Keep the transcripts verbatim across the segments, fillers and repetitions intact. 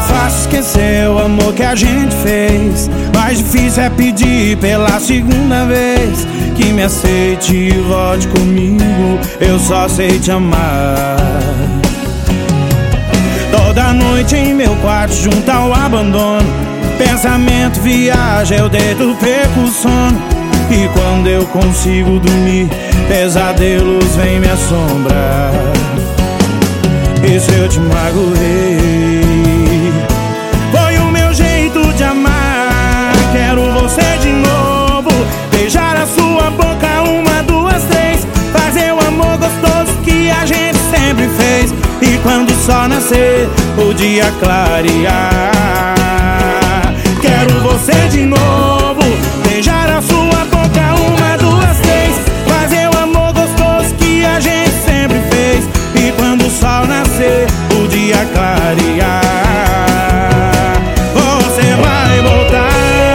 fácil esquecer o amor que a gente fez. Mais difícil é pedir pela segunda vez que me aceite e volte comigo. Eu só sei te amar. Toda noite em meu quarto junto ao abandono, pensamento viaja, eu deito, perco o sono. E quando eu consigo dormir, pesadelos vêm me assombrar. E se eu te magoei, foi o meu jeito de amar. Quero você de novo, beijar a sua boca uma, duas, três, fazer o amor gostoso que a gente sempre fez. E quando o sol nascer, o dia clarear, quero você de novo, beijar a sua boca uma, duas, três, fazer o amor gostoso que a gente sempre fez. E quando o sol nascer, o dia clarear, você vai voltar.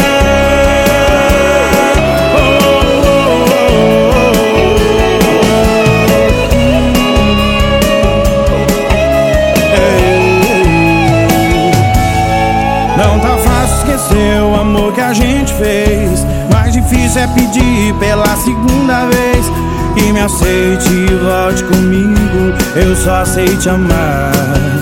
Oh, oh, oh, oh. Não tá fácil esquecer o amor que a gente fez. Mais difícil é pedir pela segunda vez que me aceite e volte comigo. Eu só sei te amar.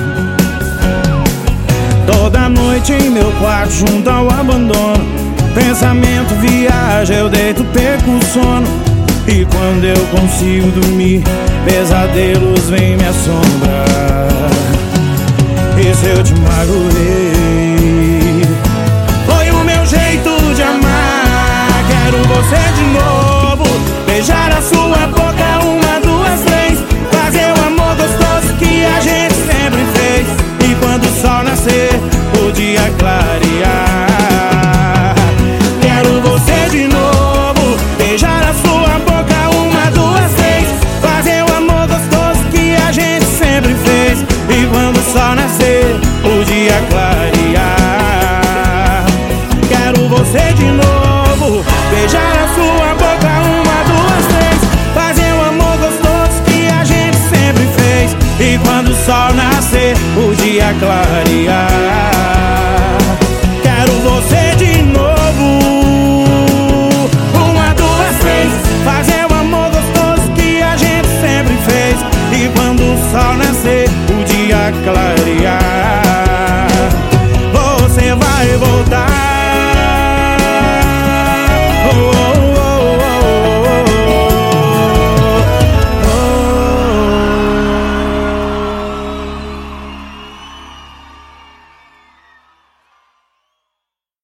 Toda noite em meu quarto junto ao abandono, pensamento viaja, eu deito, perco o sono. E quando eu consigo dormir, pesadelos vêm me assombrar. E se eu te magoei, foi o meu jeito de amar. Quero você de novo, beijar a sua boca uma, duas, três, fazer o amor gostoso que a gente sempre fez. E quando o sol nascer, o dia clarear, quero você de novo, beijar a sua boca uma, duas, três, fazer o amor gostoso que a gente sempre fez. E quando o sol nascer, o dia clarear, quero você de novo, beijar a sua boca uma, duas, três, fazer o amor gostoso que a gente sempre fez. E quando o sol nascer, o dia clarear.